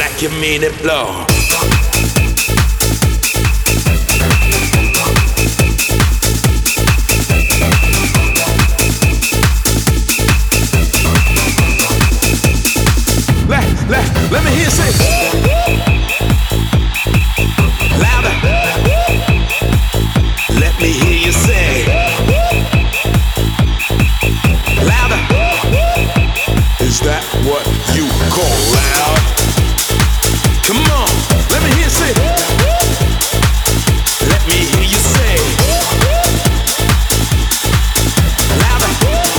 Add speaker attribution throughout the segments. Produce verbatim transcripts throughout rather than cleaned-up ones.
Speaker 1: like you mean it, blow. Let, let, let me hear you say louder. Let me hear you say louder. Is that what you call loud? Come on, let me hear you say. Let me hear you say louder.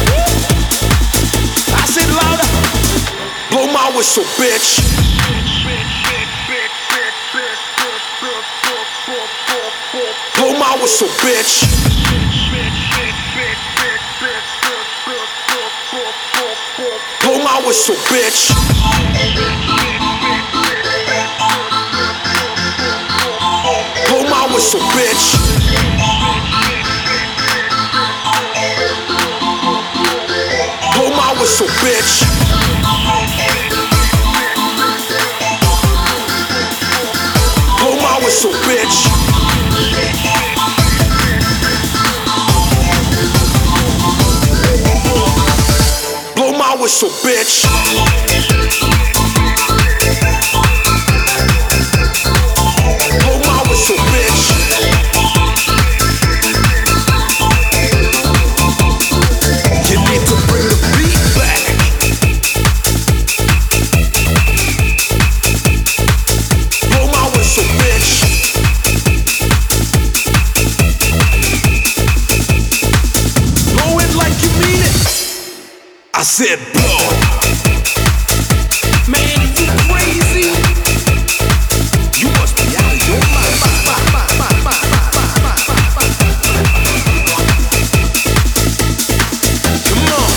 Speaker 1: I said louder. Blow my whistle, bitch. Blow my whistle, bitch. Blow my whistle, bitch. Blow my whistle, bitch. Blow my whistle, bitch. Blow my whistle, bitch. Blow my whistle, bitch. Blow my whistle, bitch. You need to bring the beat back. Blow my whistle, bitch. Blow it like you mean it. I said blow. Man, are you crazy? You must be out of your mind. Come on.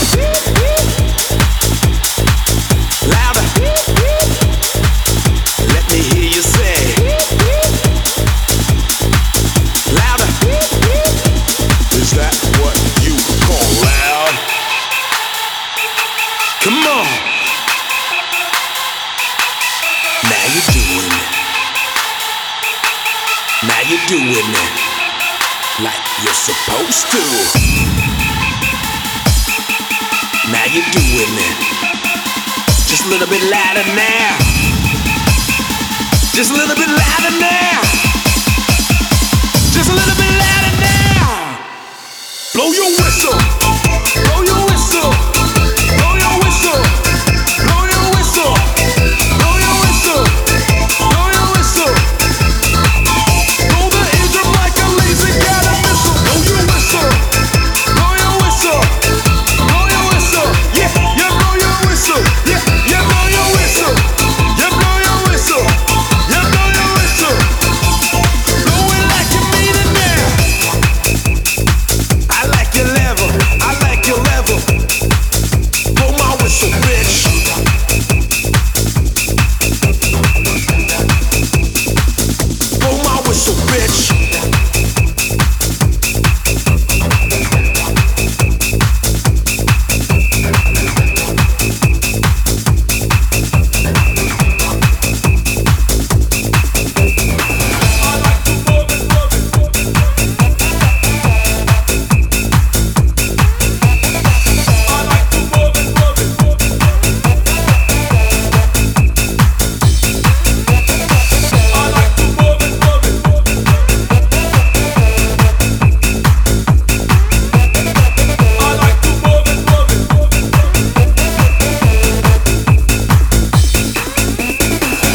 Speaker 1: Louder. Let me hear you say louder. Is that what you call loud? Come on. Now you're doing it. Now you're doing it like you're supposed to. Now you're doing it. Just a little bit louder now. Just a little bit louder now. Just a little bit louder now. Blow your whistle. Blow your